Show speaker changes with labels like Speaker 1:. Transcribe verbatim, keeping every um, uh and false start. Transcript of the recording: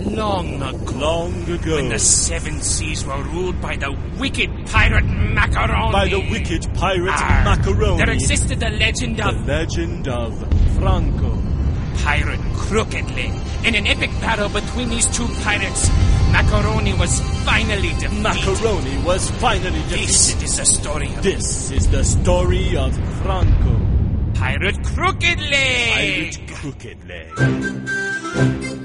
Speaker 1: long ago.
Speaker 2: Long ago.
Speaker 1: When the seven seas were ruled by the wicked pirate Macaroni.
Speaker 2: By the wicked pirate
Speaker 1: Arr,
Speaker 2: Macaroni.
Speaker 1: There existed the legend
Speaker 2: The
Speaker 1: of...
Speaker 2: legend of Franco.
Speaker 1: Pirate Crooked Leg. In an epic battle between these two pirates, Macaroni was finally defeated.
Speaker 2: Macaroni was finally defeated.
Speaker 1: This is the story of...
Speaker 2: This is the story of Franco.
Speaker 1: Pirate Crooked Leg.
Speaker 2: Pirate Crooked Leg.